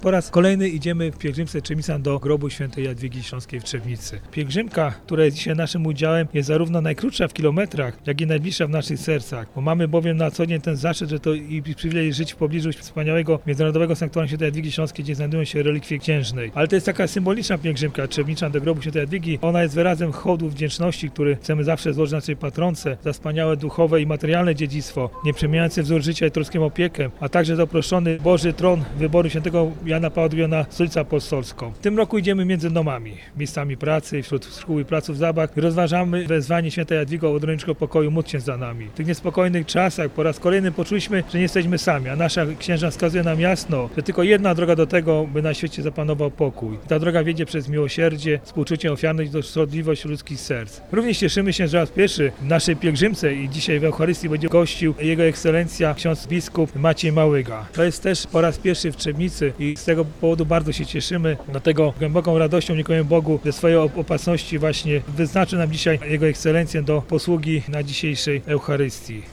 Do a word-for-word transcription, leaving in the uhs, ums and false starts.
Po raz kolejny idziemy w pielgrzymce Trzebnica do grobu świętej Jadwigi Śląskiej w Trzebnicy. Pielgrzymka, która jest dzisiaj naszym udziałem, jest zarówno najkrótsza w kilometrach, jak i najbliższa w naszych sercach, bo mamy bowiem na co dzień ten zaszczyt, że to i przywilej żyć w pobliżu wspaniałego Międzynarodowego Sanktuarium Świętej Jadwigi Śląskiej, gdzie znajdują się relikwie księżnej. Ale to jest taka symboliczna pielgrzymka trzebnicza do grobu świętej Jadwigi. Ona jest wyrazem hołdu wdzięczności, który chcemy zawsze złożyć naszej patronce za wspaniałe duchowe i materialne dziedzictwo, nieprzemijający wzór życia i troską opiekę, a także za oproszczony Boży tron wyboru świętego Jana Pawła drugiego na stolicę apostolską. W tym roku idziemy między domami, miejscami pracy, wśród szkół i placów zabaw i rozważamy wezwanie świętej Jadwigo o odręcznego pokoju, módl się za nami. W tych niespokojnych czasach po raz kolejny poczuliśmy, że nie jesteśmy sami, a nasza księżna wskazuje nam jasno, że tylko jedna droga do tego, by na świecie zapanował pokój. Ta droga wiedzie przez miłosierdzie, współczucie, ofiarność, dostrzegliwość ludzkich serc. Również cieszymy się, że raz pierwszy w naszej pielgrzymce i dzisiaj w Eucharystii będzie gościł Jego Ekscelencja ksiądz biskup Maciej Małyga. To jest też po raz pierwszy w Trzebnicy i z tego powodu bardzo się cieszymy. Dlatego głęboką radością dziękujemy Bogu ze swojej opasności właśnie wyznaczył nam dzisiaj Jego Ekscelencję do posługi na dzisiejszej Eucharystii.